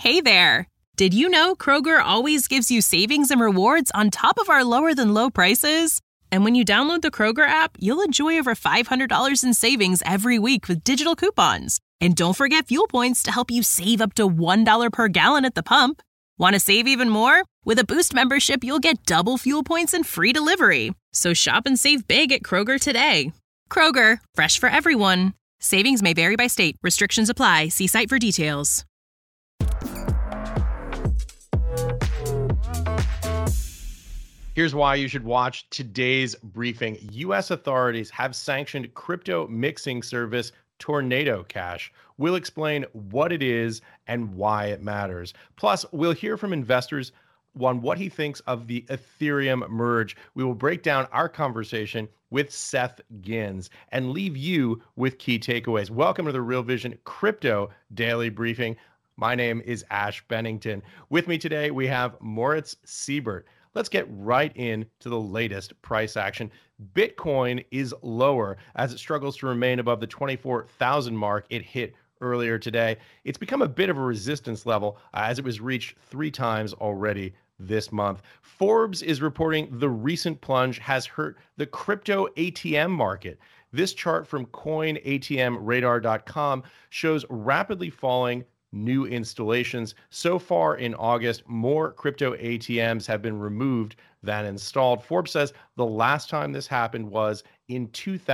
Hey there! Did you know Kroger always gives you savings and rewards on top of our lower than low prices? And when you download the Kroger app, you'll enjoy over $500 in savings every week with digital coupons. And don't forget fuel points to help you save up to $1 per gallon at the pump. Want to save even more? With a Boost membership, you'll get double fuel points and free delivery. So shop and save big at Kroger today. Kroger, fresh for everyone. Savings may vary by state. Restrictions apply. See site for details. Here's why you should watch today's briefing. U.S. authorities have sanctioned crypto mixing service Tornado Cash. We'll explain what it is and why it matters. Plus, we'll hear from investors on what he thinks of the Ethereum merge. We will break down our conversation with Seth Gins and leave you with key takeaways. Welcome to the Real Vision Crypto Daily Briefing. My name is Ash Bennington. With me today, we have Moritz Seibert. Let's get right into the latest price action. Bitcoin is lower as it struggles to remain above the 24,000 mark it hit earlier today. It's become a bit of a resistance level as it was reached 3 times already this month. Forbes is reporting the recent plunge has hurt the crypto ATM market. This chart from coinatmradar.com shows rapidly falling new installations. So far in August, more crypto ATMs have been removed than installed. Forbes says the last time this happened was in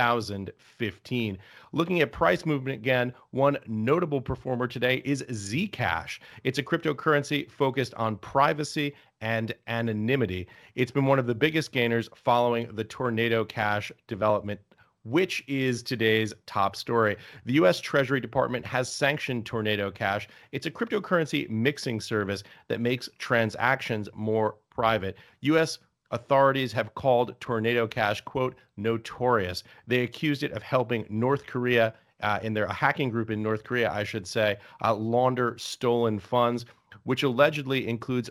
2015. Looking at price movement again, one notable performer today is Zcash. It's a cryptocurrency focused on privacy and anonymity. It's been one of the biggest gainers following the Tornado Cash development, which is today's top story. The U.S. Treasury Department has sanctioned Tornado Cash. It's a cryptocurrency mixing service that makes transactions more private. U.S. authorities have called Tornado Cash, quote, notorious. They accused it of helping North Korea, in their hacking group in North Korea, I should say, launder stolen funds, which allegedly includes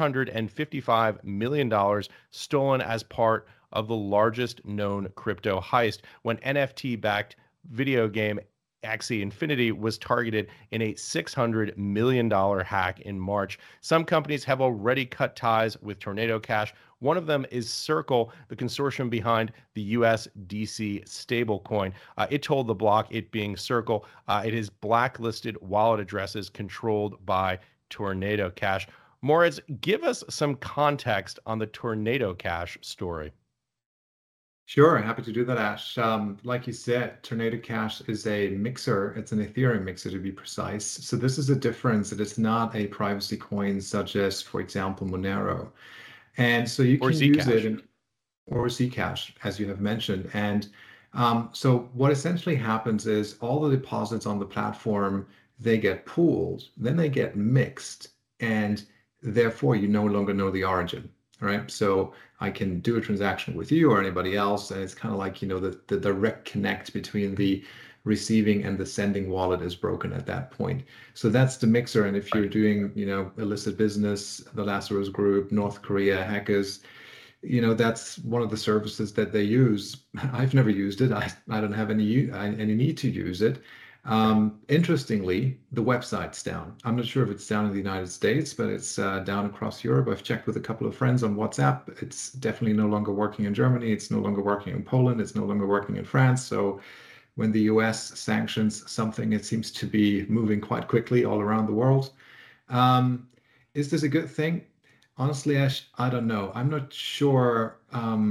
$455 million stolen as part of the largest known crypto heist when NFT-backed video game Axie Infinity was targeted in a $600 million hack in March. Some companies have already cut ties with Tornado Cash. One of them is Circle, the consortium behind the USDC stablecoin. It told The Block, it being Circle, it is blacklisted wallet addresses controlled by Tornado Cash. Moritz, give us some context on the Tornado Cash story. Sure, happy to do that, Ash. Like you said, Tornado Cash is a mixer. It's an Ethereum mixer to be precise. So this is a difference. It is not a privacy coin such as, for example, Monero. And so you can use it, or Zcash, as you have mentioned. And so what essentially happens is all the deposits on the platform, they get pooled, then they get mixed, and therefore you no longer know the origin. Right, so I can do a transaction with you or anybody else, and it's kind of like, the direct connect between the receiving and the sending wallet is broken at that point. So that's the mixer. And if you're doing, illicit business, the Lazarus Group, North Korea hackers, that's one of the services that they use. I've never used it. I don't have any need to use it. Interestingly, the website's down. I'm not sure if it's down in the United States, but it's down across Europe. I've checked with a couple of friends on WhatsApp. It's definitely no longer working in Germany. It's no longer working in Poland. It's no longer working in France. So when the US sanctions something, it seems to be moving quite quickly all around the world. Is this a good thing? Honestly, Ash, I don't know. I'm not sure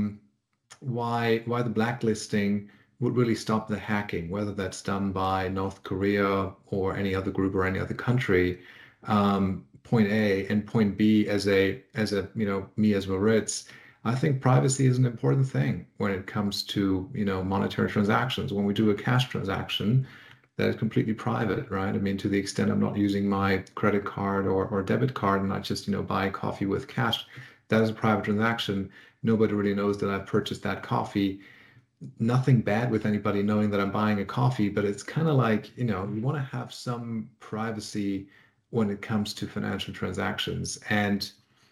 why the blacklisting would really stop the hacking, whether that's done by North Korea or any other group or any other country. Point A, and point B, as me as Moritz, I think privacy is an important thing when it comes to monetary transactions. When we do a cash transaction, that is completely private, right? I mean, to the extent I'm not using my credit card or debit card and I just buy coffee with cash, that is a private transaction. Nobody really knows that I've purchased that coffee. Nothing bad with anybody knowing that I'm buying a coffee, but it's kind of like, you want to have some privacy when it comes to financial transactions. And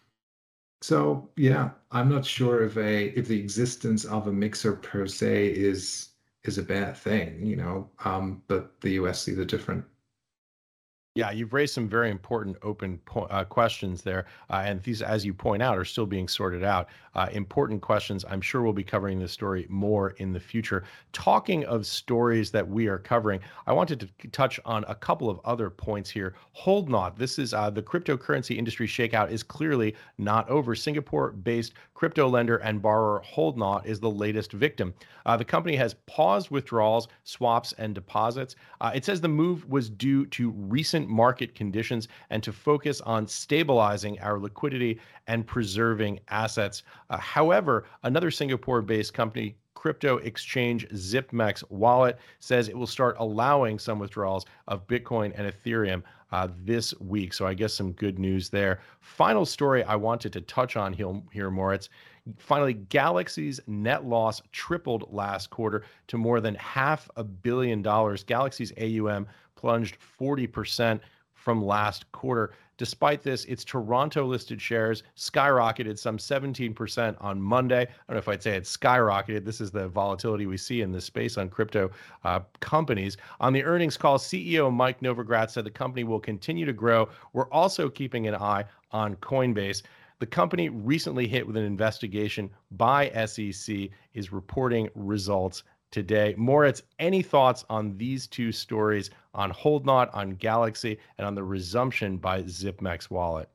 so, yeah, I'm not sure if the existence of a mixer per se is a bad thing, but the US sees it different. Yeah, you've raised some very important open questions there. And these, as you point out, are still being sorted out. Important questions. I'm sure we'll be covering this story more in the future. Talking of stories that we are covering, I wanted to touch on a couple of other points here. Hold Not. This is the cryptocurrency industry shakeout is clearly not over. Singapore based crypto lender and borrower Hold Not is the latest victim. The company has paused withdrawals, swaps, and deposits. It says the move was due to recent market conditions and to focus on stabilizing our liquidity and preserving assets. However, another Singapore based company, crypto exchange ZipMex Wallet, says it will start allowing some withdrawals of Bitcoin and Ethereum this week. So I guess some good news there. Final story I wanted to touch on here, Moritz. Finally, Galaxy's net loss tripled last quarter to more than $500 million. Galaxy's AUM plunged 40% from last quarter. Despite this, its Toronto listed shares skyrocketed some 17% on Monday. I don't know if I'd say it skyrocketed. This is the volatility we see in this space on crypto companies. On the earnings call, CEO Mike Novogratz said the company will continue to grow. We're also keeping an eye on Coinbase. The company recently hit with an investigation by SEC, is reporting results today. Moritz, any thoughts on these two stories, on Hold Not, on Galaxy, and on the resumption by ZipMex Wallet?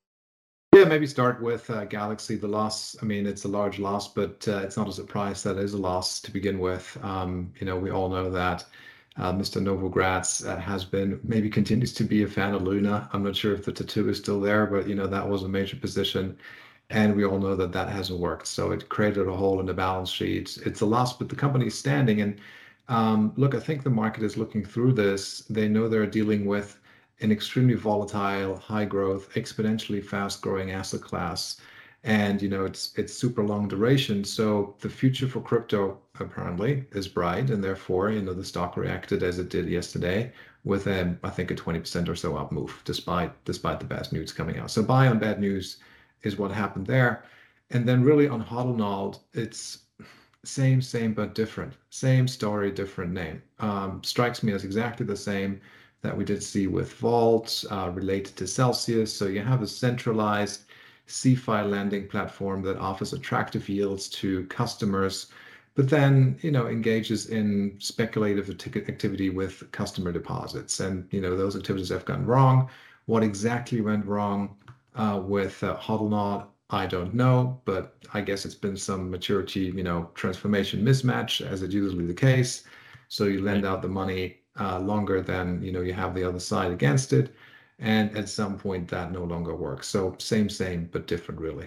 Yeah, maybe start with Galaxy. The loss, I mean, it's a large loss, but it's not a surprise that it is a loss to begin with. We all know that Mr. Novogratz has been, maybe continues to be a fan of Luna. I'm not sure if the tattoo is still there, but that was a major position. And we all know that that hasn't worked. So it created a hole in the balance sheet. It's a loss, but the company is standing. And look, I think the market is looking through this. They know they're dealing with an extremely volatile, high growth, exponentially fast growing asset class. And it's super long duration. So the future for crypto apparently is bright, and therefore the stock reacted as it did yesterday with I think a 20% or so up move, despite the bad news coming out. So buy on bad news is what happened there. And then really on Hodlnauld, it's same but different. Same story, different name. Strikes me as exactly the same that we did see with Vault related to Celsius. So you have a centralized CeFi lending platform that offers attractive yields to customers, but then engages in speculative activity with customer deposits. And those activities have gone wrong. What exactly went wrong with Hodlnauld, I don't know, but I guess it's been some maturity, transformation mismatch, as is usually the case. So you lend out the money longer than you have the other side against it. And at some point that no longer works. So same, but different, really.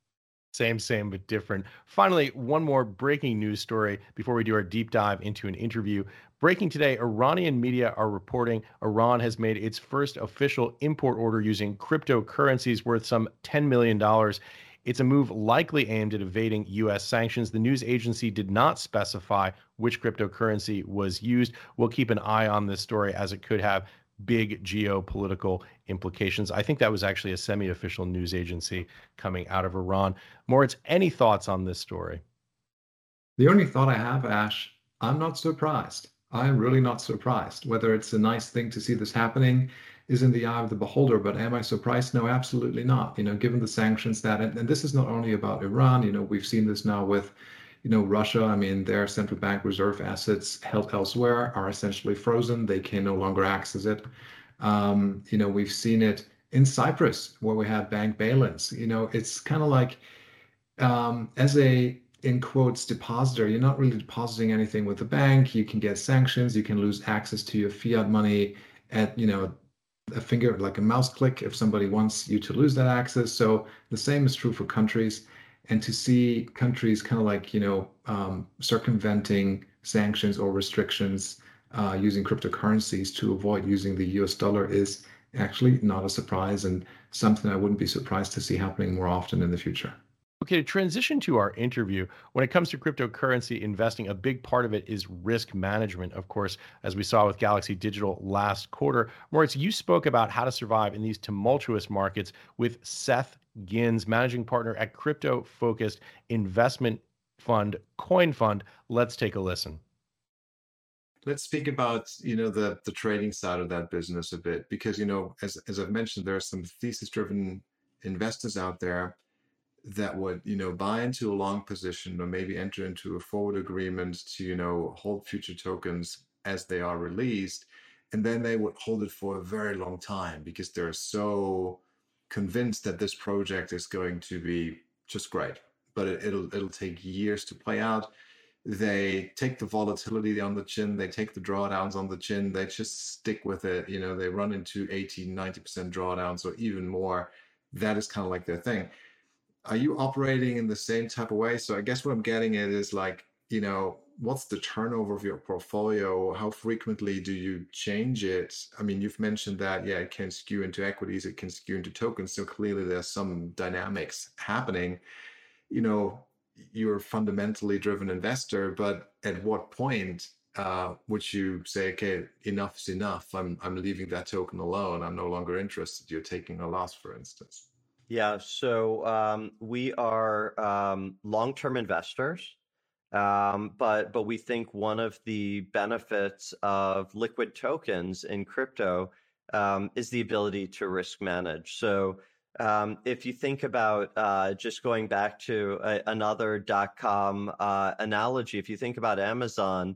Same, but different. Finally, one more breaking news story before we do our deep dive into an interview. Breaking today, Iranian media are reporting Iran has made its first official import order using cryptocurrencies worth some $10 million. It's a move likely aimed at evading U.S. sanctions. The news agency did not specify which cryptocurrency was used. We'll keep an eye on this story as it could have big geopolitical implications. I think that was actually a semi-official news agency coming out of Iran. Moritz, any thoughts on this story? The only thought I have, Ash, I'm not surprised. I'm really not surprised. Whether it's a nice thing to see this happening is in the eye of the beholder, but am I surprised? No, absolutely not. Given the sanctions and this is not only about Iran, we've seen this now with Russia. I mean, their central bank reserve assets held elsewhere are essentially frozen. They can no longer access it. We've seen it in Cyprus where we had bank bail-ins. It's kind of like as a, in quotes, depositor, you're not really depositing anything with the bank. You can get sanctions. You can lose access to your fiat money at, a finger, like a mouse click, if somebody wants you to lose that access. So the same is true for countries. And to see countries kind of like, circumventing sanctions or restrictions using cryptocurrencies to avoid using the US dollar is actually not a surprise, and something I wouldn't be surprised to see happening more often in the future. Okay, to transition to our interview, when it comes to cryptocurrency investing, a big part of it is risk management, of course, as we saw with Galaxy Digital last quarter. Moritz, you spoke about how to survive in these tumultuous markets with Seth Gins, managing partner at crypto-focused investment fund CoinFund. Let's take a listen. Let's speak about, the trading side of that business a bit, because, as I've mentioned, there are some thesis-driven investors out there that would, buy into a long position or maybe enter into a forward agreement to, hold future tokens as they are released. And then they would hold it for a very long time because they're so convinced that this project is going to be just great. But it'll take years to play out. They take the volatility on the chin, they take the drawdowns on the chin, they just stick with it. They run into 80, 90% drawdowns or even more. That is kind of like their thing. Are you operating in the same type of way? So I guess what I'm getting at is like, what's the turnover of your portfolio? How frequently do you change it? I mean, you've mentioned that, yeah, it can skew into equities, it can skew into tokens. So clearly there's some dynamics happening. You're a fundamentally driven investor, but at what point would you say, okay, enough is enough? I'm leaving that token alone. I'm no longer interested. You're taking a loss, for instance. Yeah, so we are long-term investors, but we think one of the benefits of liquid tokens in crypto is the ability to risk manage. So if you think about just going back to another .com analogy, if you think about Amazon,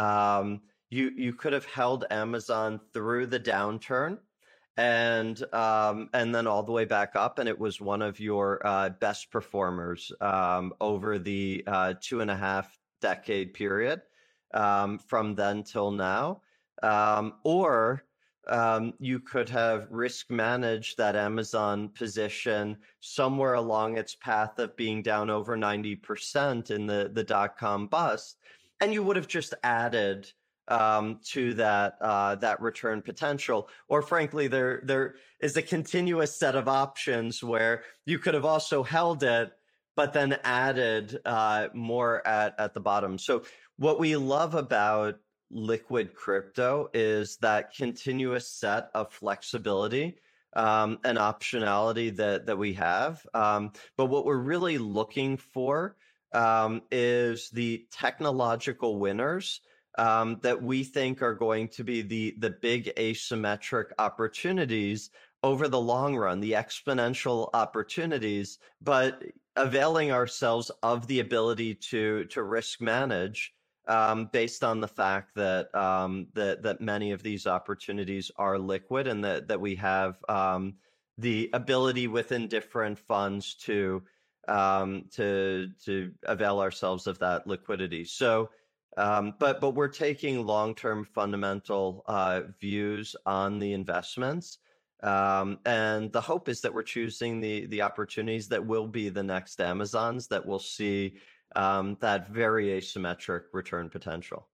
you could have held Amazon through the downturn and then all the way back up, and it was one of your best performers over the 2.5-decade period from then till now. Or you could have risk managed that Amazon position somewhere along its path of being down over 90% in the .com bust, and you would have just added to that return potential. Or frankly, there is a continuous set of options where you could have also held it, but then added more at the bottom. So what we love about liquid crypto is that continuous set of flexibility and optionality that we have. But what we're really looking for is the technological winners that we think are going to be the big asymmetric opportunities over the long run, the exponential opportunities, but availing ourselves of the ability to risk manage based on the fact that that many of these opportunities are liquid, and that we have the ability within different funds to avail ourselves of that liquidity. So. But we're taking long-term fundamental views on the investments, and the hope is that we're choosing the opportunities that will be the next Amazons that will see that very asymmetric return potential.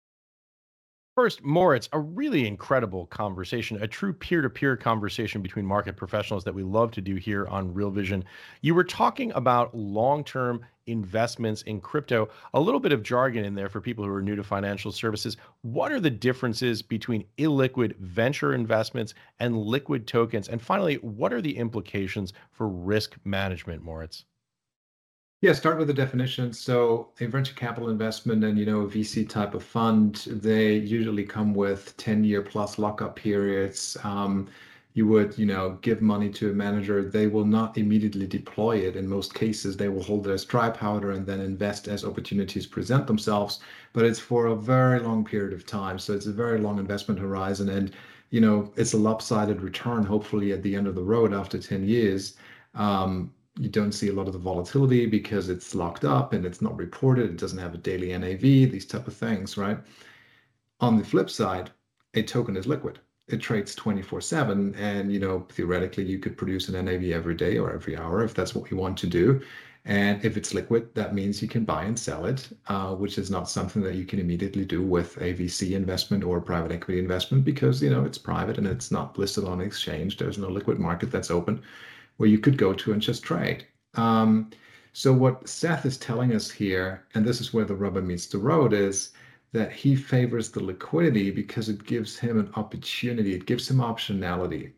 First, Moritz, a really incredible conversation, a true peer-to-peer conversation between market professionals that we love to do here on Real Vision. You were talking about long-term investments in crypto, a little bit of jargon in there for people who are new to financial services. What are the differences between illiquid venture investments and liquid tokens? And finally, what are the implications for risk management, Moritz? Yeah, start with the definition. So a venture capital investment and, a VC type of fund, they usually come with 10-year plus lockup periods. You would, give money to a manager. They will not immediately deploy it. In most cases, they will hold it as dry powder and then invest as opportunities present themselves. But it's for a very long period of time. So it's a very long investment horizon. And, it's a lopsided return, hopefully at the end of the road after 10 years. You don't see a lot of the volatility because it's locked up and it's not reported. It doesn't have a daily NAV, these type of things, right? On the flip side, a token is liquid. It trades 24/7, and theoretically you could produce an NAV every day or every hour if that's what you want to do. And if it's liquid, that means you can buy and sell it, which is not something that you can immediately do with a VC investment or private equity investment because it's private and it's not listed on an exchange. There's no liquid market that's open where you could go to and just trade. So what Seth is telling us here, and this is where the rubber meets the road, is that he favors the liquidity because it gives him an opportunity. It gives him optionality.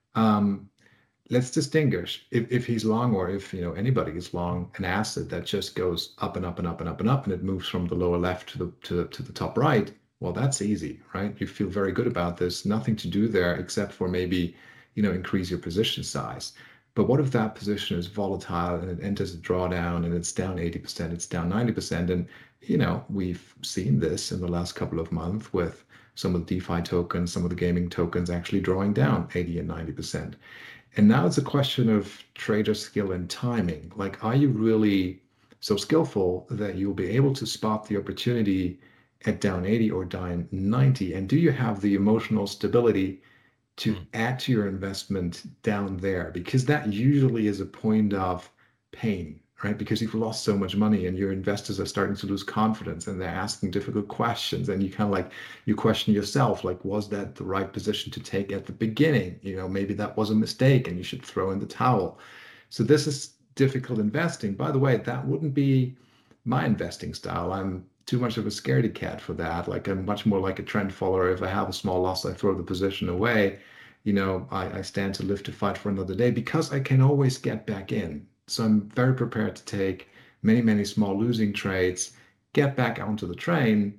Let's distinguish if he's long, or if anybody is long an asset that just goes up and up and up and up and up, and it moves from the lower left to the top right. Well, that's easy, right? You feel very good about this. Nothing to do there except for maybe, increase your position size. But what if that position is volatile and it enters a drawdown and it's down 80%, it's down 90%? And, we've seen this in the last couple of months with some of the DeFi tokens, some of the gaming tokens actually drawing down 80 and 90%. And now it's a question of trader skill and timing. Like, are you really so skillful that you'll be able to spot the opportunity at down 80 or down 90? And do you have the emotional stability to add to your investment down there? Because that usually is a point of pain, right? Because you've lost so much money and your investors are starting to lose confidence and they're asking difficult questions. And you kind of you question yourself, like, was that the right position to take at the beginning? Maybe that was a mistake and you should throw in the towel. So this is difficult investing. By the way, that wouldn't be my investing style. I'm too much of a scaredy cat for that. Like, I'm much more like a trend follower. If I have a small loss, I throw the position away. I stand to live to fight for another day because I can always get back in. So I'm very prepared to take many, many small losing trades, get back onto the train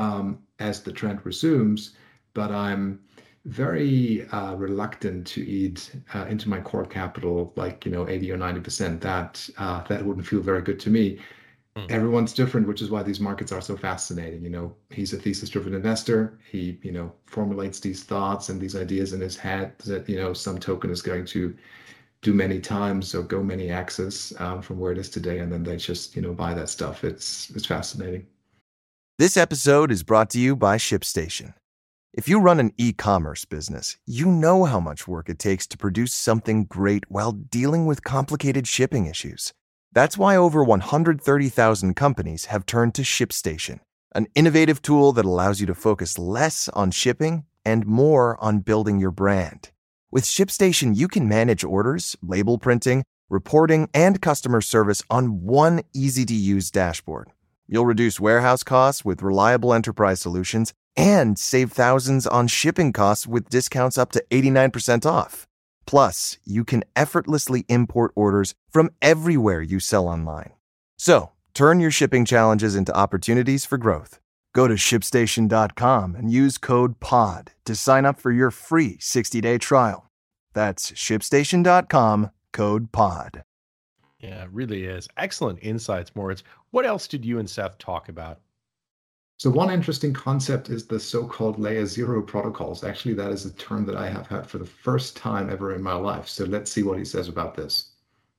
as the trend resumes. But I'm very reluctant to eat into my core capital, like 80 or 90%. That wouldn't feel very good to me. Everyone's different, which is why these markets are so fascinating. He's a thesis-driven investor. He formulates these thoughts and these ideas in his head that some token is going to do many times or go many X's from where it is today, and then they just buy that stuff. It's fascinating. This episode is brought to you by ShipStation. If you run an e-commerce business, you know how much work it takes to produce something great while dealing with complicated shipping issues. That's why over 130,000 companies have turned to ShipStation, an innovative tool that allows you to focus less on shipping and more on building your brand. With ShipStation, you can manage orders, label printing, reporting, and customer service on one easy-to-use dashboard. You'll reduce warehouse costs with reliable enterprise solutions and save thousands on shipping costs with discounts up to 89% off. Plus, you can effortlessly import orders from everywhere you sell online. So, turn your shipping challenges into opportunities for growth. Go to ShipStation.com and use code POD to sign up for your free 60-day trial. That's ShipStation.com, code POD. Yeah, it really is. Excellent insights, Moritz. What else did you and Seth talk about? So one interesting concept is the so-called layer zero protocols. Actually, that is a term that I have heard for the first time ever in my life. So let's see what he says about this.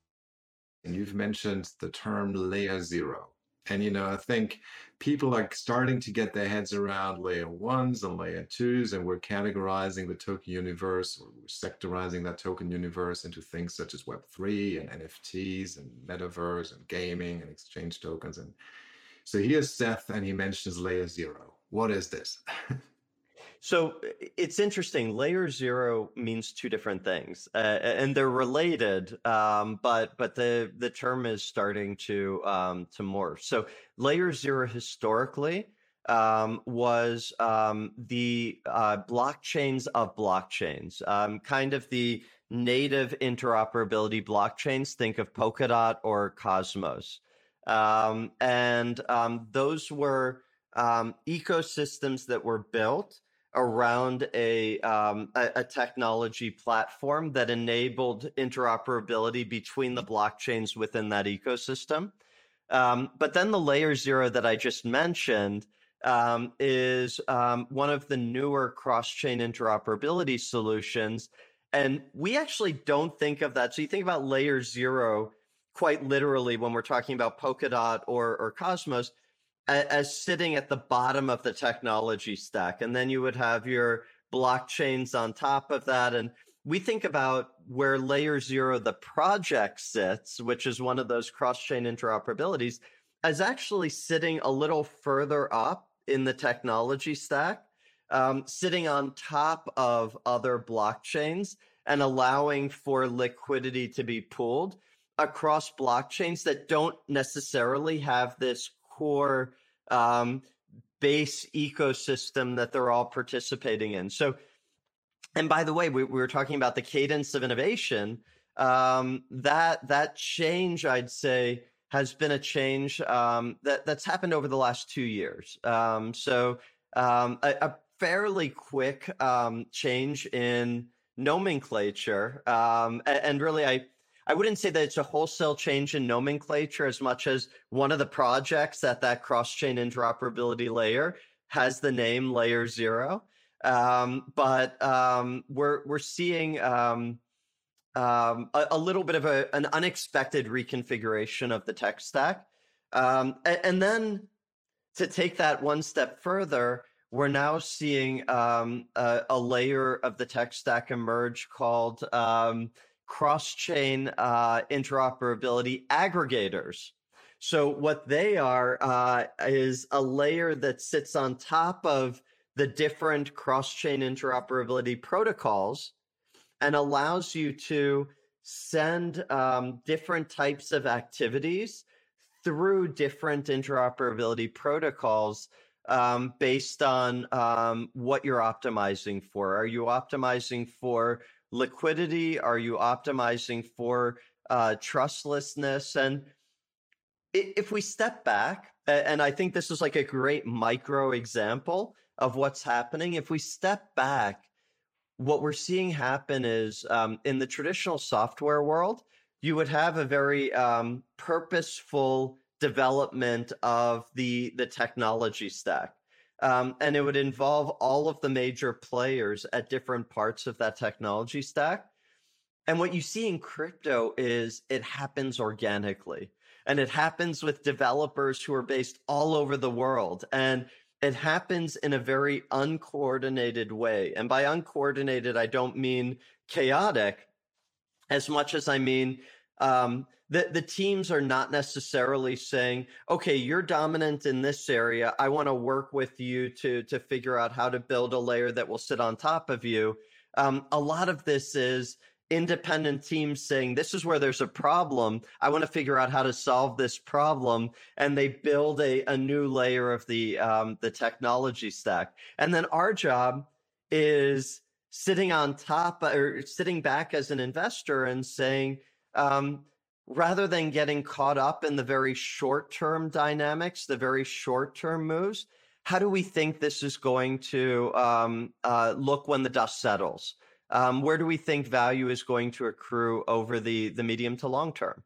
And you've mentioned the term layer zero. And, I think people are starting to get their heads around layer ones and layer twos, and we're categorizing the token universe, or we're sectorizing that token universe into things such as Web3 and NFTs and metaverse and gaming and exchange tokens. And so here's Seth, and he mentions layer zero. What is this? So it's interesting. Layer zero means two different things, and they're related, but the term is starting to morph. So layer zero historically was the blockchains of blockchains, kind of the native interoperability blockchains. Think of Polkadot or Cosmos. And those were ecosystems that were built around a technology platform that enabled interoperability between the blockchains within that ecosystem. But then the layer zero that I just mentioned is one of the newer cross-chain interoperability solutions. And we actually don't think of that. So you think about layer zero quite literally when we're talking about Polkadot or Cosmos as sitting at the bottom of the technology stack. And then you would have your blockchains on top of that. And we think about where layer zero, the project sits, which is one of those cross-chain interoperabilities, as actually sitting a little further up in the technology stack, sitting on top of other blockchains and allowing for liquidity to be pooled across blockchains that don't necessarily have this core base ecosystem that they're all participating in. So, and by the way, we were talking about the cadence of innovation. That change, I'd say, has been a change that's happened over the last 2 years. So a fairly quick change in nomenclature. And really, I wouldn't say that it's a wholesale change in nomenclature as much as one of the projects that cross-chain interoperability layer has the name Layer 0. But we're seeing a little bit of an unexpected reconfiguration of the tech stack. And then to take that one step further, we're now seeing a layer of the tech stack emerge called cross-chain interoperability aggregators. So what they are is a layer that sits on top of the different cross-chain interoperability protocols and allows you to send different types of activities through different interoperability protocols based on what you're optimizing for. Are you optimizing for liquidity? Are you optimizing for trustlessness? And if we step back, and I think this is like a great micro example of what's happening. If we step back, what we're seeing happen is in the traditional software world, you would have a very purposeful development of the technology stack. And it would involve all of the major players at different parts of that technology stack. And what you see in crypto is it happens organically. And it happens with developers who are based all over the world. And it happens in a very uncoordinated way. And by uncoordinated, I don't mean chaotic as much as I mean the teams are not necessarily saying, okay, you're dominant in this area. I want to work with you to figure out how to build a layer that will sit on top of you. A lot of this is independent teams saying, this is where there's a problem. I want to figure out how to solve this problem. And they build a new layer of the technology stack. And then our job is sitting on top or sitting back as an investor and saying, rather than getting caught up in the very short-term dynamics, the very short-term moves, how do we think this is going to look when the dust settles? Where do we think value is going to accrue over the medium to long term?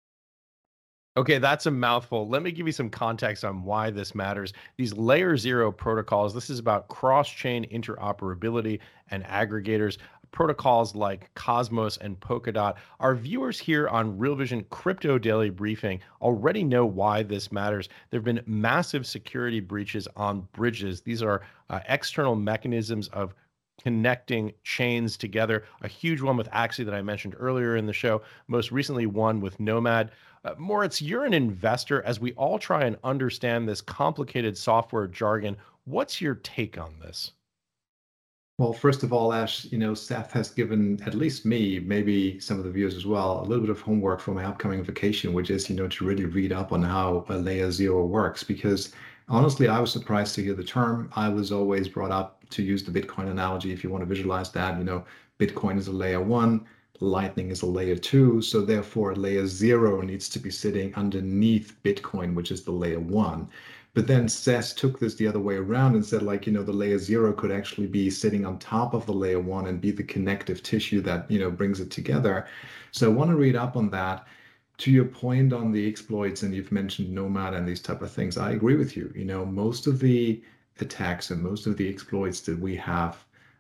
Okay, that's a mouthful. Let me give you some context on why this matters. These Layer 0 protocols, this is about cross-chain interoperability and aggregators. Protocols like Cosmos and Polkadot. Our viewers here on Real Vision Crypto Daily Briefing already know why this matters. There have been massive security breaches on bridges. These are external mechanisms of connecting chains together. A huge one with Axie that I mentioned earlier in the show, most recently one with Nomad. Moritz, you're an investor. As we all try and understand this complicated software jargon, what's your take on this? Well, first of all, Ash, Seth has given at least me, maybe some of the viewers as well, a little bit of homework for my upcoming vacation, which is, to really read up on how a Layer 0 works. Because honestly, I was surprised to hear the term. I was always brought up to use the Bitcoin analogy. If you want to visualize that, Bitcoin is a Layer 1, Lightning is a Layer 2. So therefore, Layer 0 needs to be sitting underneath Bitcoin, which is the Layer 1. But then Seth took this the other way around and said, the Layer 0 could actually be sitting on top of the Layer 1 and be the connective tissue that, brings it together. So I want to read up on that. To your point on the exploits, and you've mentioned Nomad and these type of things, I agree with you. Most of the attacks and most of the exploits that we have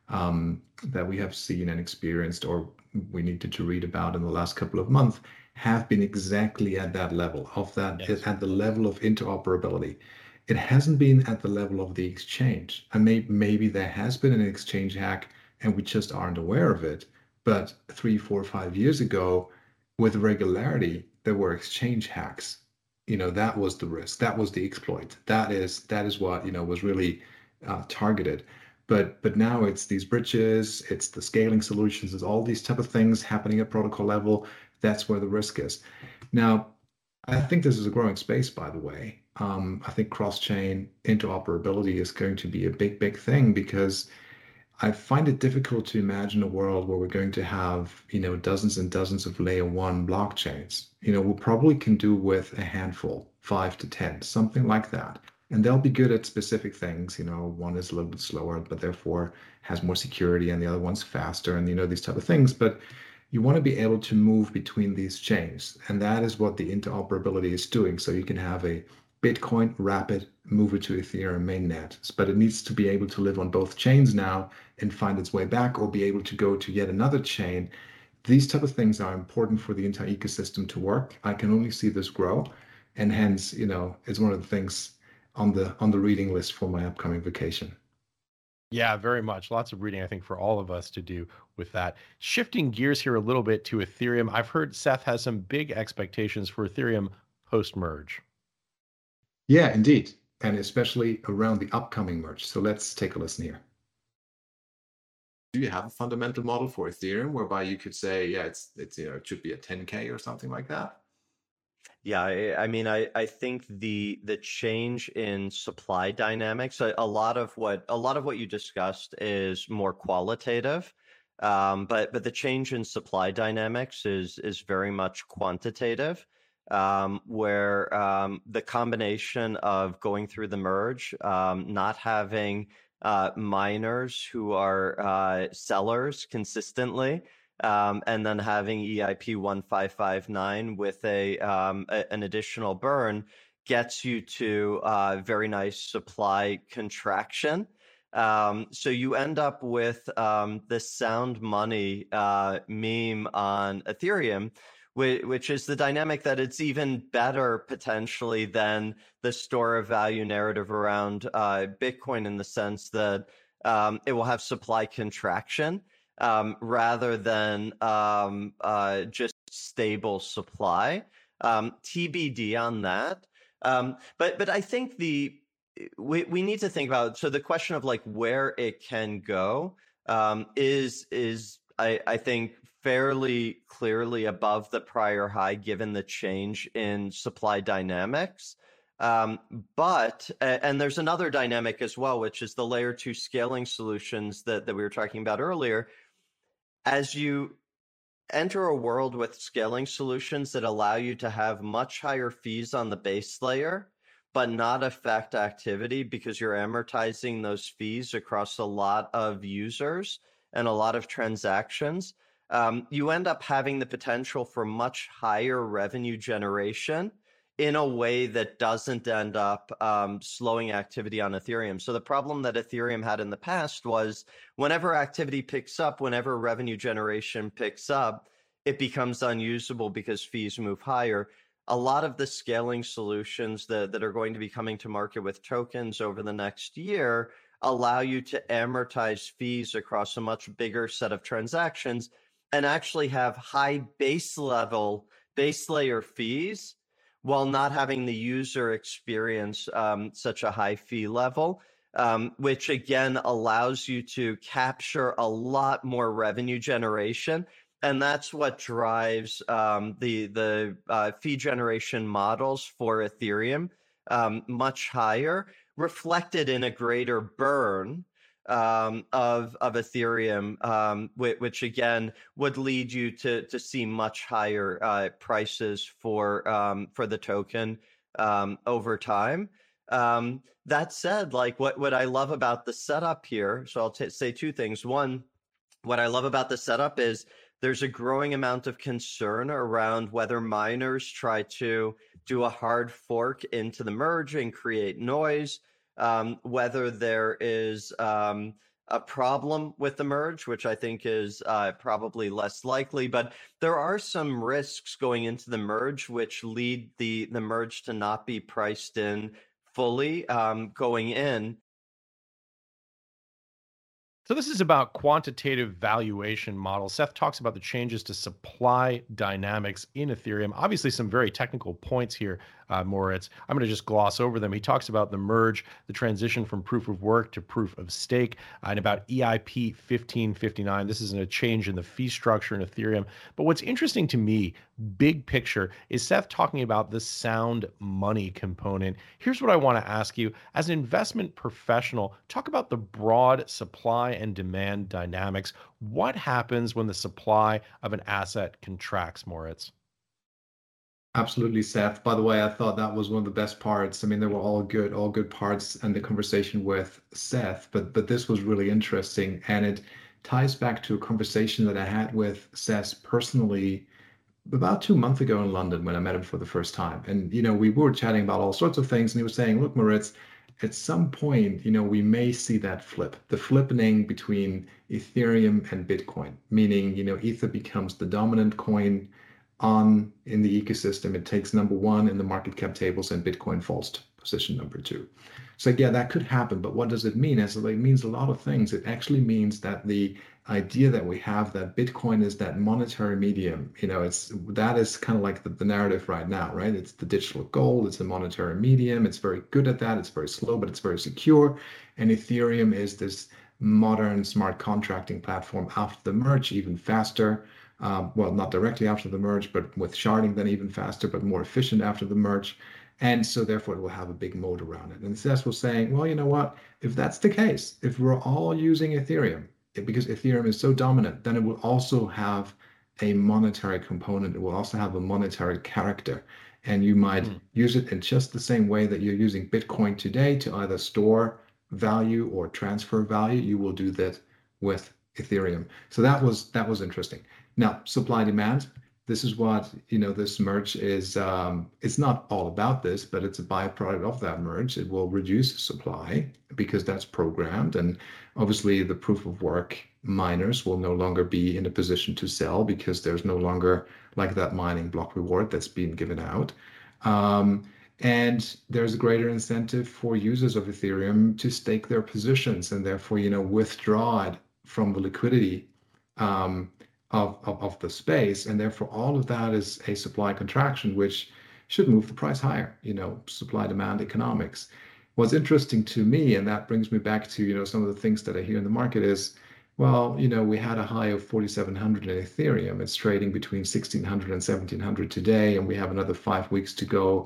seen and experienced, or we needed to read about in the last couple of months, have been exactly at that level of that, yes, at the level of interoperability. It hasn't been at the level of the exchange. And maybe there has been an exchange hack and we just aren't aware of it. But 3, 4, 5 years ago, with regularity, there were exchange hacks. That was the risk. That was the exploit. That is what, was really targeted. But now it's these bridges, it's the scaling solutions, it's all these type of things happening at protocol level. That's where the risk is. Now, I think this is a growing space, by the way. I think cross-chain interoperability is going to be a big, big thing, because I find it difficult to imagine a world where we're going to have, dozens and dozens of Layer 1 blockchains. We probably can do with a handful, 5 to 10, something like that. And they'll be good at specific things. One is a little bit slower, but therefore has more security, and the other one's faster, and these type of things. But you want to be able to move between these chains, and that is what the interoperability is doing. So you can have a Bitcoin Rapid move it to Ethereum mainnet, but it needs to be able to live on both chains now and find its way back, or be able to go to yet another chain. These type of things are important for the entire ecosystem to work. I can only see this grow, and hence, it's one of the things on the reading list for my upcoming vacation. Yeah, very much. Lots of reading, I think, for all of us to do with that. Shifting gears here a little bit to Ethereum, I've heard Seth has some big expectations for Ethereum post merge. Yeah, indeed. And especially around the upcoming merge. So let's take a listen here. Do you have a fundamental model for Ethereum whereby you could say, yeah, it should be a 10K or something like that? Yeah, I think the change in supply dynamics, a lot of what you discussed is more qualitative, but the change in supply dynamics is very much quantitative, where the combination of going through the merge, not having miners who are sellers consistently, and then having EIP 1559 with an additional burn gets you to very nice supply contraction. So you end up with this sound money meme on Ethereum, which is the dynamic that it's even better potentially than the store of value narrative around Bitcoin, in the sense that it will have supply contraction rather than just stable supply. TBD on that. But I think we need to think about, so the question of like where it can go is I think fairly clearly above the prior high, given the change in supply dynamics. But there's another dynamic as well, which is the layer 2 scaling solutions that we were talking about earlier. As you enter a world with scaling solutions that allow you to have much higher fees on the base layer, but not affect activity because you're amortizing those fees across a lot of users and a lot of transactions, you end up having the potential for much higher revenue generation in a way that doesn't end up slowing activity on Ethereum. So the problem that Ethereum had in the past was whenever activity picks up, whenever revenue generation picks up, it becomes unusable because fees move higher. A lot of the scaling solutions that are going to be coming to market with tokens over the next year allow you to amortize fees across a much bigger set of transactions and actually have high base layer fees while not having the user experience such a high fee level, which again allows you to capture a lot more revenue generation. And that's what drives the fee generation models for Ethereum much higher, reflected in a greater burn of Ethereum, which again would lead you to see much higher prices for the token over time. That said, like what I love about the setup here, so I'll say two things. One, what I love about the setup is there's a growing amount of concern around whether miners try to do a hard fork into the merge and create noise. Whether there is a problem with the merge, which I think is probably less likely, but there are some risks going into the merge which lead the merge to not be priced in fully going in. So this is about quantitative valuation models. Seth talks about the changes to supply dynamics in Ethereum. Obviously, some very technical points here, Moritz. I'm going to just gloss over them. He talks about the merge, the transition from proof of work to proof of stake, and about EIP 1559. This isn't a change in the fee structure in Ethereum. But what's interesting to me, big picture, is Seth talking about the sound money component. Here's what I want to ask you. As an investment professional, talk about the broad supply and demand dynamics. What happens when the supply of an asset contracts, Moritz? Absolutely, Seth. By the way, I thought that was one of the best parts. I mean, they were all good parts and the conversation with Seth, but this was really interesting, and it ties back to a conversation that I had with Seth personally about 2 months ago in London when I met him for the first time. And, we were chatting about all sorts of things. And he was saying, look, Moritz, at some point, we may see that flip, the flippening between Ethereum and Bitcoin, meaning, Ether becomes the dominant coin in the ecosystem. It takes number one in the market cap tables, and Bitcoin falls to position number two. So yeah, that could happen. But what does it mean? It means a lot of things. It actually means that the idea that we have that Bitcoin is that monetary medium, that is kind of like the narrative right now, right? It's the digital gold, it's the monetary medium, it's very good at that, it's very slow, but it's very secure. And Ethereum is this modern smart contracting platform after the merge, even faster. Well, not directly after the merge, but with sharding then even faster, but more efficient after the merge. And so therefore it will have a big moat around it. And Seth was saying, well, you know what? If that's the case, if we're all using Ethereum, because Ethereum is so dominant, then it will also have a monetary component. It will also have a monetary character. And you might use it in just the same way that you're using Bitcoin today to either store value or transfer value. You will do that with Ethereum. So that was interesting. Now, supply demand. This is what, this merge is. It's not all about this, but it's a byproduct of that merge. It will reduce supply because that's programmed. And obviously the proof of work miners will no longer be in a position to sell because there's no longer like that mining block reward that's being given out. And there's a greater incentive for users of Ethereum to stake their positions and therefore, withdraw it from the liquidity of the space. And therefore, all of that is a supply contraction, which should move the price higher, supply demand economics. What's interesting to me, and that brings me back to, some of the things that I hear in the market is, well, we had a high of 4,700 in Ethereum. It's trading between 1,600 and 1,700 today, and we have another 5 weeks to go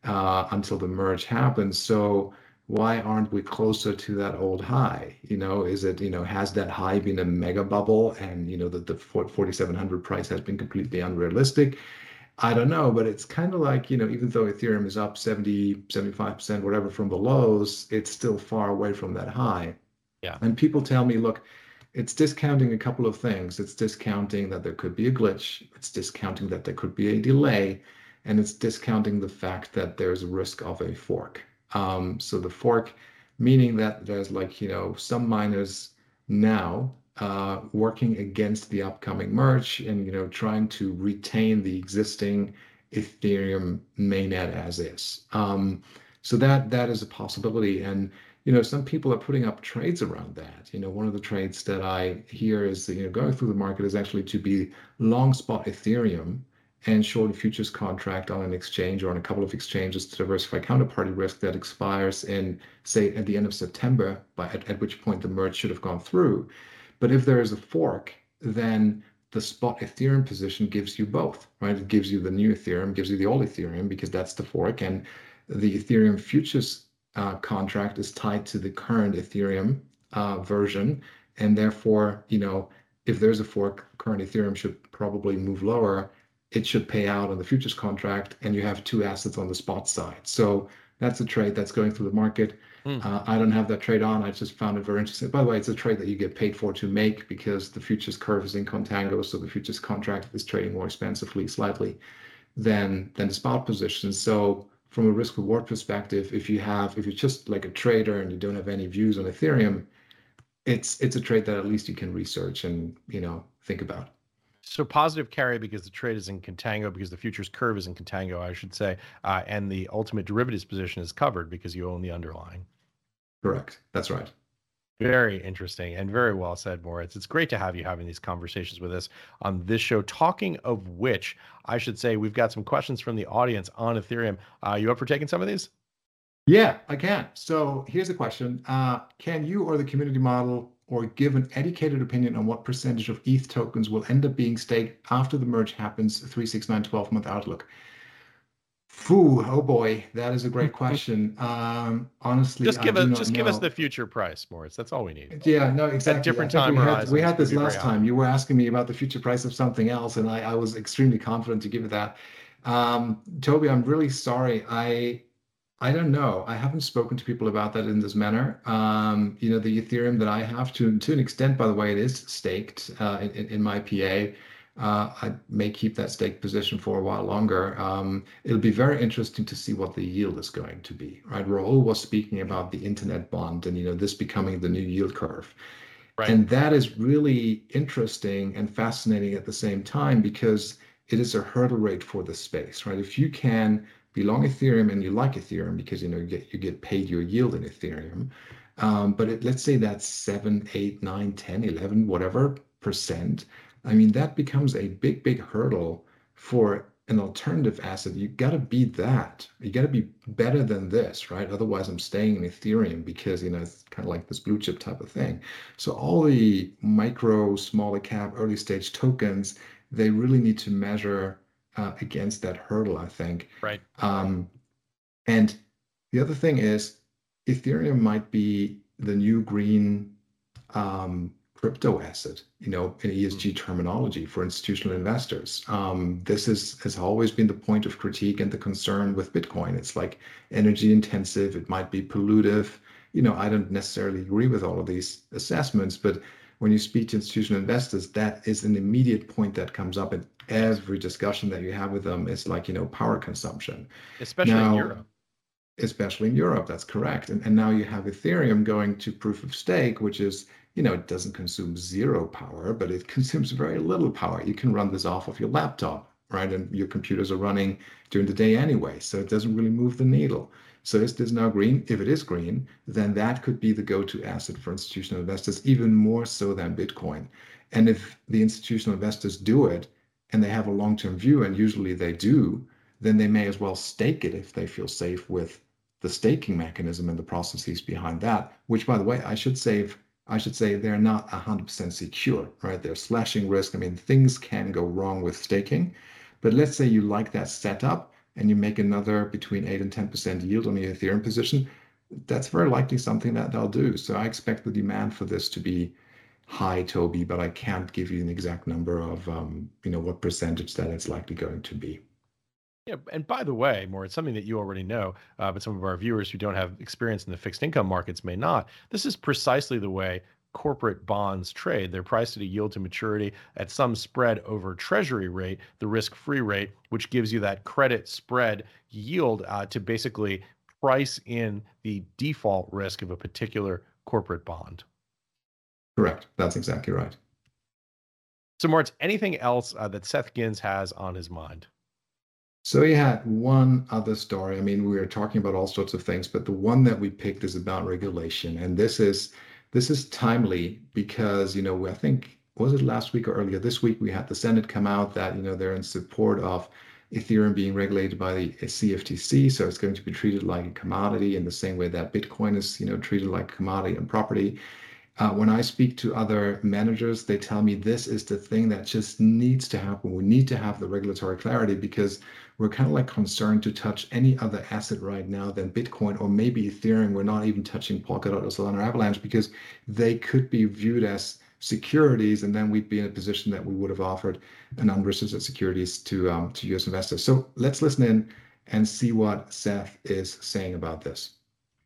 until the merge happens. So why aren't we closer to that old high? Is it, has that high been a mega bubble and, the 4,700 price has been completely unrealistic? I don't know, but it's kind of like, even though Ethereum is up 70, 75%, whatever from the lows, it's still far away from that high. Yeah. And people tell me, look, it's discounting a couple of things. It's discounting that there could be a glitch. It's discounting that there could be a delay. And it's discounting the fact that there's a risk of a fork. So the fork, meaning that there's some miners now working against the upcoming merge and trying to retain the existing Ethereum mainnet as is. So that is a possibility, and some people are putting up trades around that. One of the trades that I hear is going through the market is actually to be long spot Ethereum and short a futures contract on an exchange or on a couple of exchanges to diversify counterparty risk that expires in, say, at the end of September, at which point the merge should have gone through. But if there is a fork, then the spot Ethereum position gives you both, right? It gives you the new Ethereum, gives you the old Ethereum because that's the fork, and the Ethereum futures contract is tied to the current Ethereum version, and therefore, if there's a fork, current Ethereum should probably move lower. It should pay out on the futures contract, and you have two assets on the spot side. So that's a trade that's going through the market. I don't have that trade on. I just found it very interesting. By the way, it's a trade that you get paid for to make because the futures curve is in contango, so the futures contract is trading more expensively slightly than the spot position. So from a risk reward perspective, if you're just like a trader and you don't have any views on Ethereum, it's a trade that at least you can research and think about. So positive carry because the trade is in contango, because the futures curve is in contango, I should say, and the ultimate derivatives position is covered because you own the underlying. Correct. That's right. Very interesting and very well said, Moritz. It's great to have you having these conversations with us on this show. Talking of which, I should say we've got some questions from the audience on Ethereum. You up for taking some of these? Yeah, I can. So here's a question. Can you or the community model or give an educated opinion on what percentage of ETH tokens will end up being staked after the merge happens, 3, 6, 9, 12-month outlook? Oh boy, that is a great question. Honestly, just give us the future price, Moritz. That's all we need. Yeah, no, exactly. At different time horizons. We had this last time. You were asking me about the future price of something else, and I was extremely confident to give it that. Toby, I'm really sorry. I don't know. I haven't spoken to people about that in this manner. The Ethereum that I have, to an extent, by the way, it is staked in my PA. I may keep that staked position for a while longer. It'll be very interesting to see what the yield is going to be, right? Raoul was speaking about the internet bond and this becoming the new yield curve. Right. And that is really interesting and fascinating at the same time because it is a hurdle rate for the space, right? If you can be long Ethereum and you like Ethereum because you get paid your yield in Ethereum, but let's say that's 7, 8, 9, 10, 11, whatever percent. I mean, that becomes a big hurdle for an alternative asset. You got to beat that. You got to be better than this, right? Otherwise, I'm staying in Ethereum because it's kind of like this blue chip type of thing. So all the micro, smaller cap, early stage tokens, they really need to measure against that hurdle, I think. Right. And the other thing is, Ethereum might be the new green crypto asset, in ESG terminology for institutional investors. This has always been the point of critique and the concern with Bitcoin. It's like energy intensive. It might be pollutive. I don't necessarily agree with all of these assessments, but when you speak to institutional investors, that is an immediate point that comes up in every discussion that you have with them. Is like, power consumption. Especially in Europe. Especially in Europe, that's correct. And now you have Ethereum going to proof of stake, which is, it doesn't consume zero power, but it consumes very little power. You can run this off of your laptop, right? And your computers are running during the day anyway, so it doesn't really move the needle. So is this now green? If it is green, then that could be the go-to asset for institutional investors, even more so than Bitcoin. And if the institutional investors do it and they have a long-term view, and usually they do, then they may as well stake it if they feel safe with the staking mechanism and the processes behind that, which, by the way, I should say they're not 100% secure, right? There's slashing risk. I mean, things can go wrong with staking, but let's say you like that setup and you make another between 8 and 10% yield on your Ethereum position. That's very likely something that they'll do. So I expect the demand for this to be high, Toby, but I can't give you an exact number of, what percentage that it's likely going to be. Yeah, and by the way, Moritz, it's something that you already know, but some of our viewers who don't have experience in the fixed income markets may not. This is precisely the way corporate bonds trade. They're priced at a yield to maturity at some spread over treasury rate, the risk-free rate, which gives you that credit spread yield to basically price in the default risk of a particular corporate bond. Correct. That's exactly right. So, Moritz, anything else that Seth Gins has on his mind? So he had one other story. I mean, we were talking about all sorts of things, but the one that we picked is about regulation. And this is timely because, I think, was it last week or earlier this week, we had the Senate come out that, they're in support of Ethereum being regulated by the CFTC. So it's going to be treated like a commodity in the same way that Bitcoin is, treated like a commodity and property. When I speak to other managers, they tell me this is the thing that just needs to happen. We need to have the regulatory clarity because we're kind of like concerned to touch any other asset right now than Bitcoin or maybe Ethereum. We're not even touching Polkadot or Solana or Avalanche because they could be viewed as securities, and then we'd be in a position that we would have offered an unrestricted securities to US investors. So let's listen in and see what Seth is saying about this.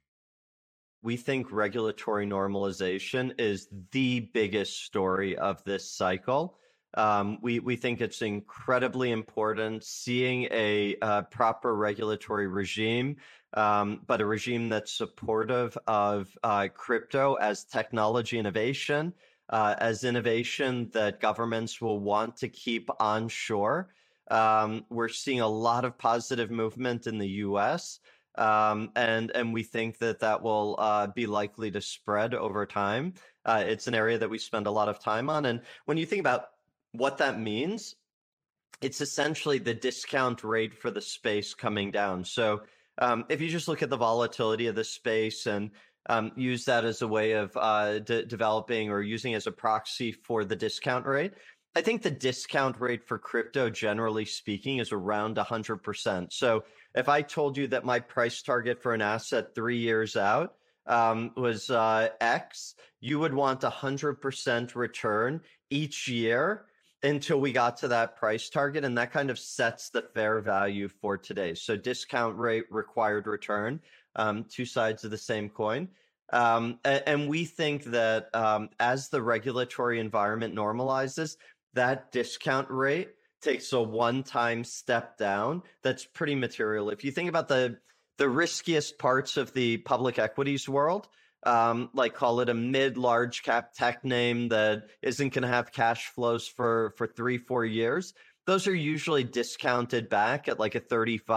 We think regulatory normalization is the biggest story of this cycle. We think it's incredibly important seeing a proper regulatory regime, but a regime that's supportive of crypto as technology innovation, as innovation that governments will want to keep onshore. We're seeing a lot of positive movement in the US. And we think that will be likely to spread over time. It's an area that we spend a lot of time on. And when you think about what that means, it's essentially the discount rate for the space coming down. So if you just look at the volatility of the space and use that as a way of developing or using as a proxy for the discount rate, I think the discount rate for crypto, generally speaking, is around 100%. So if I told you that my price target for an asset 3 years out was X, you would want 100% return each year until we got to that price target. And that kind of sets the fair value for today. So discount rate, required return, two sides of the same coin. And we think that as the regulatory environment normalizes, that discount rate takes a one-time step down that's pretty material. If you think about the riskiest parts of the public equities world, like call it a mid-large cap tech name that isn't going to have cash flows for 3-4 years, those are usually discounted back at like a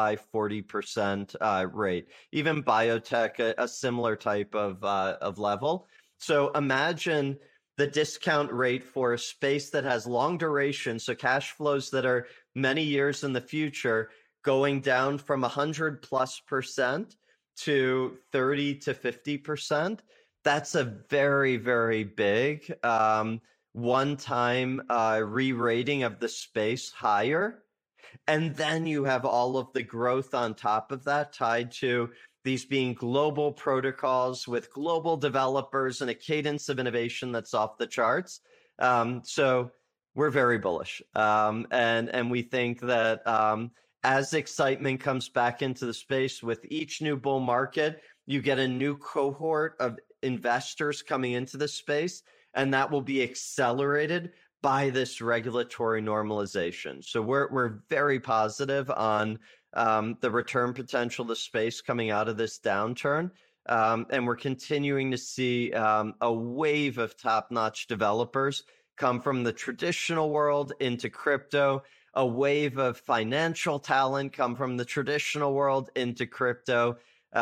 35-40% rate. Even biotech, a similar type of level. So imagine the discount rate for a space that has long duration, so cash flows that are many years in the future, going down from 100+% to 30 to 50%. That's a very, very big one-time re-rating of the space higher. And then you have all of the growth on top of that tied to these being global protocols with global developers and a cadence of innovation that's off the charts. So we're very bullish. And we think that as excitement comes back into the space with each new bull market, you get a new cohort of investors coming into the space, and that will be accelerated by this regulatory normalization. So we're very positive on the return potential of the space coming out of this downturn. And we're continuing to see a wave of top-notch developers come from the traditional world into crypto, a wave of financial talent come from the traditional world into crypto.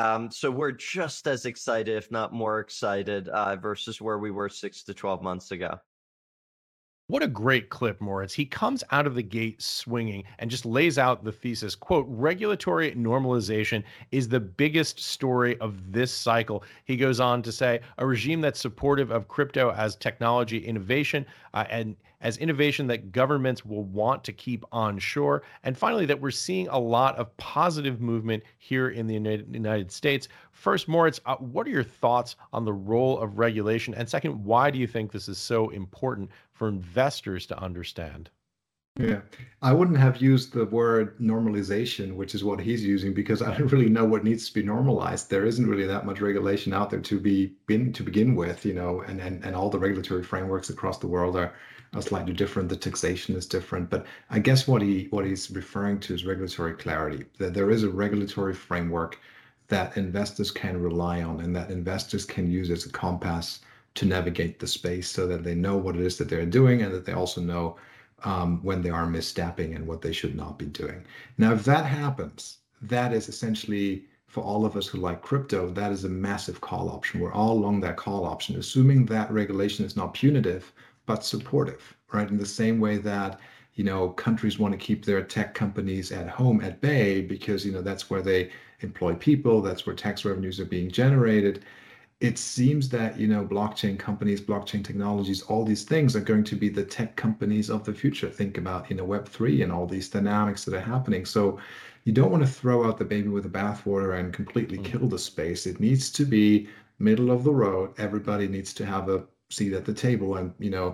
So we're just as excited, if not more excited, versus where we were 6 to 12 months ago. What a great clip, Moritz. He comes out of the gate swinging and just lays out the thesis, quote, regulatory normalization is the biggest story of this cycle. He goes on to say a regime that's supportive of crypto as technology innovation and as innovation that governments will want to keep onshore. And finally, that we're seeing a lot of positive movement here in the United States. First, Moritz, what are your thoughts on the role of regulation? And second, why do you think this is so important for investors to understand? Yeah, I wouldn't have used the word normalization, which is what he's using, because I don't really know what needs to be normalized. There isn't really that much regulation out there to begin with, and all the regulatory frameworks across the world are slightly different. The taxation is different, but I guess what he's referring to is regulatory clarity. That there is a regulatory framework that investors can rely on and that investors can use as a compass to navigate the space, so that they know what it is that they're doing and that they also know when they are misstepping and what they should not be doing. Now, if that happens, that is essentially, for all of us who like crypto, that is a massive call option. We're all along that call option, assuming that regulation is not punitive, but supportive, right? In the same way that, countries want to keep their tech companies at home at bay because, that's where they employ people, that's where tax revenues are being generated. It seems that, blockchain companies, blockchain technologies, all these things are going to be the tech companies of the future. Think about, Web3 and all these dynamics that are happening. So you don't want to throw out the baby with the bathwater and completely kill the space. It needs to be middle of the road. Everybody needs to have a seat at the table. And,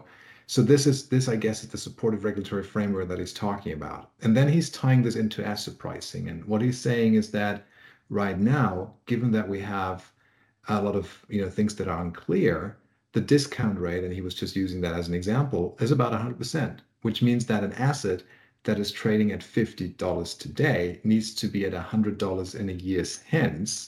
so this, I guess, is the supportive regulatory framework that he's talking about. And then he's tying this into asset pricing. And what he's saying is that right now, given that we have a lot of things that are unclear, the discount rate, and he was just using that as an example, is about 100%, which means that an asset that is trading at $50 today needs to be at $100 in a year's hence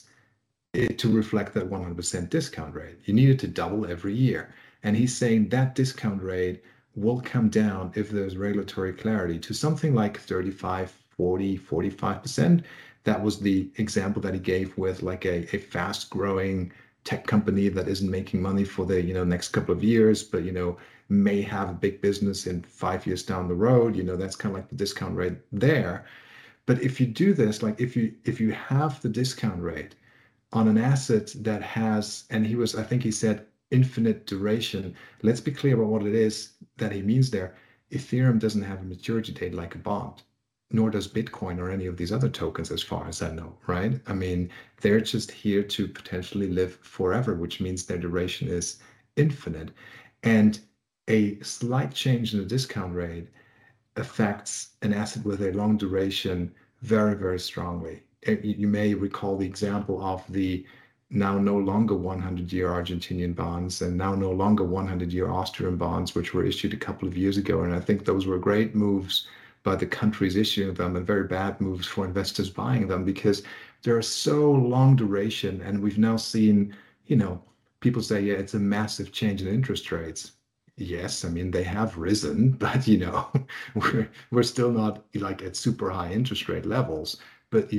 to reflect that 100% discount rate. You need it to double every year. And he's saying that discount rate will come down if there's regulatory clarity to something like 35, 40, 45%. That was the example that he gave with like a fast growing tech company that isn't making money for the next couple of years, but may have a big business in 5 years down the road. That's kind of like the discount rate there. But if you do this, like if you have the discount rate on an asset that has, and I think he said infinite duration. Let's be clear about what it is that he means there. Ethereum doesn't have a maturity date like a bond, nor does Bitcoin or any of these other tokens, as far as I know, right? I mean, they're just here to potentially live forever, which means their duration is infinite. And a slight change in the discount rate affects an asset with a long duration very, very strongly. You may recall the example of the now no longer 100-year Argentinian bonds and now no longer 100-year Austrian bonds, which were issued a couple of years ago. And I think those were great moves by the countries issuing them and very bad moves for investors buying them because they're so long duration. And we've now seen, people say, yeah, it's a massive change in interest rates. Yes, I mean they have risen, but we're still not like at super high interest rate levels. But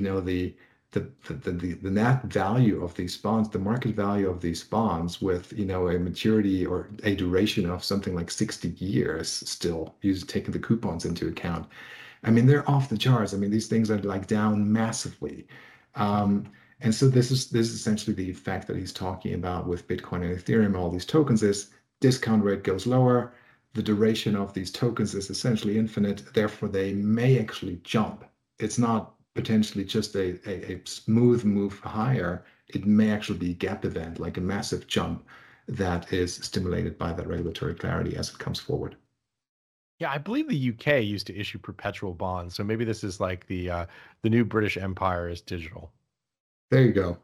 the net value of these bonds, the market value of these bonds with a maturity or a duration of something like 60 years still, taking the coupons into account. I mean, they're off the charts. I mean, these things are like down massively. And so this is essentially the effect that he's talking about with Bitcoin and Ethereum, all these tokens is discount rate goes lower, the duration of these tokens is essentially infinite, therefore they may actually jump. It's not potentially just a smooth move higher, it may actually be a gap event, like a massive jump that is stimulated by that regulatory clarity as it comes forward. Yeah, I believe the UK used to issue perpetual bonds, so maybe this is like the new British Empire is digital. There you go.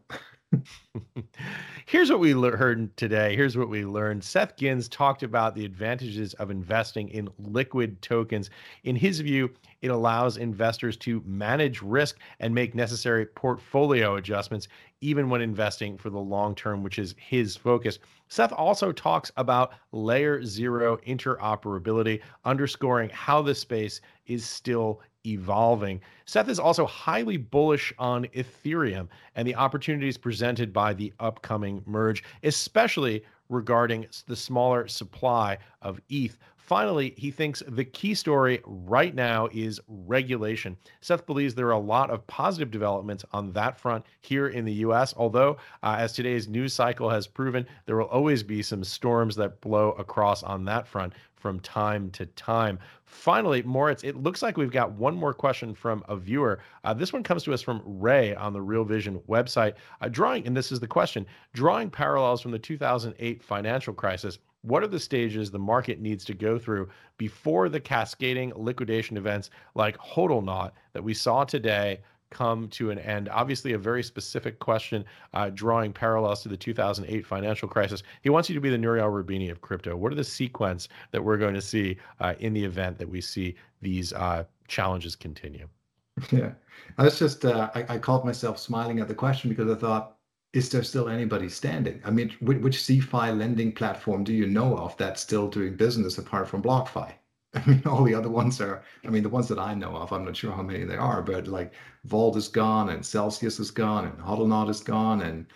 Here's what we heard today. Here's what we learned. Seth Gins talked about the advantages of investing in liquid tokens. In his view, it allows investors to manage risk and make necessary portfolio adjustments, even when investing for the long term, which is his focus. Seth also talks about layer zero interoperability, underscoring how the space is still evolving. Seth is also highly bullish on Ethereum and the opportunities presented by the upcoming merge, especially regarding the smaller supply of ETH. Finally, he thinks the key story right now is regulation. Seth believes there are a lot of positive developments on that front here in the US, although as today's news cycle has proven, there will always be some storms that blow across on that front from time to time. Finally, Moritz, it looks like we've got one more question from a viewer. This one comes to us from Ray on the Real Vision website. And this is the question, drawing parallels from the 2008 financial crisis, what are the stages the market needs to go through before the cascading liquidation events like Hodlnaut that we saw today come to an end? Obviously, a very specific question, drawing parallels to the 2008 financial crisis. He wants you to be the Nouriel Roubini of crypto. What are the sequence that we're going to see in the event that we see these challenges continue? Yeah, I was just, I caught myself smiling at the question because I thought, is there still anybody standing? I mean, which CeFi lending platform do you know of that's still doing business apart from BlockFi? I mean, all the other ones are, I mean, the ones that I know of, I'm not sure how many there are, but like Vault is gone and Celsius is gone and Hodlnaut is gone and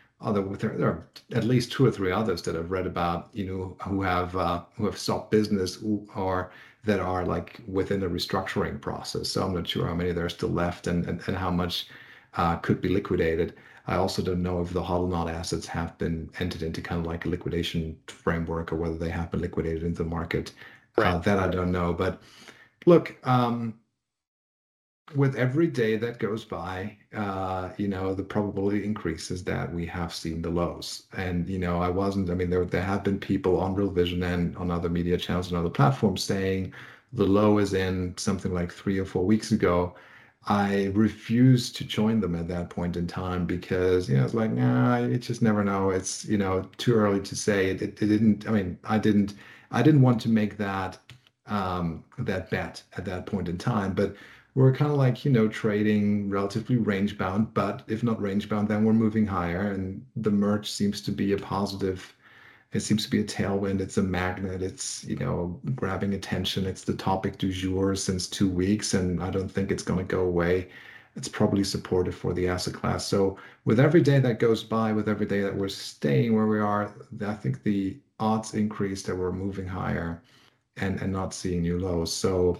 there are at least 2 or 3 others that I've read about, who have stopped business or that are like within a restructuring process. So I'm not sure how many there are still left and how much could be liquidated. I also don't know if the Hodlnaut assets have been entered into kind of like a liquidation framework or whether they have been liquidated into the market. Right. That I don't know. But look, with every day that goes by, the probability increases that we have seen the lows. And, there have been people on Real Vision and on other media channels and other platforms saying the low is in something like 3 or 4 weeks ago. I refused to join them at that point in time because, it's like, nah, you just never know. It's, too early to say. It didn't, I didn't want to make that bet at that point in time, but we're kind of like, trading relatively range bound, but if not range bound, then we're moving higher. And the merge seems to be a positive. It seems to be a tailwind. It's a magnet. It's, grabbing attention. It's the topic du jour since 2 weeks, and I don't think it's going to go away. It's probably supportive for the asset class. So with every day that goes by, with every day that we're staying where we are, I think the odds increase that we're moving higher and not seeing new lows. So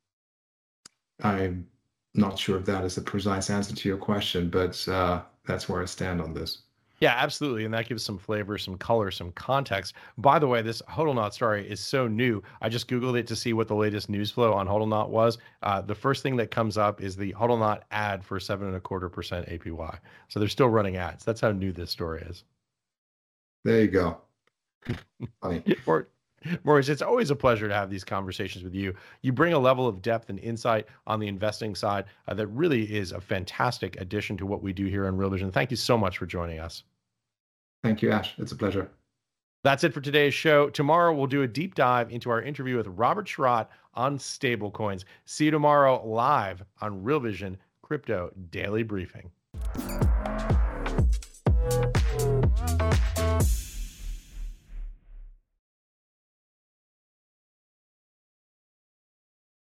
I'm not sure if that is a precise answer to your question, but that's where I stand on this. Yeah, absolutely. And that gives some flavor, some color, some context. By the way, this Hodlnaut story is so new. I just Googled it to see what the latest news flow on Hodlnaut was. The first thing that comes up is the Hodlnaut ad for 7.25% APY. So they're still running ads. That's how new this story is. There you go. Funny. Maurice, it's always a pleasure to have these conversations with you. You bring a level of depth and insight on the investing side that really is a fantastic addition to what we do here on Real Vision. Thank you so much for joining us. Thank you, Ash. It's a pleasure. That's it for today's show. Tomorrow, we'll do a deep dive into our interview with Robert Schirratt on stablecoins. See you tomorrow live on Real Vision Crypto Daily Briefing.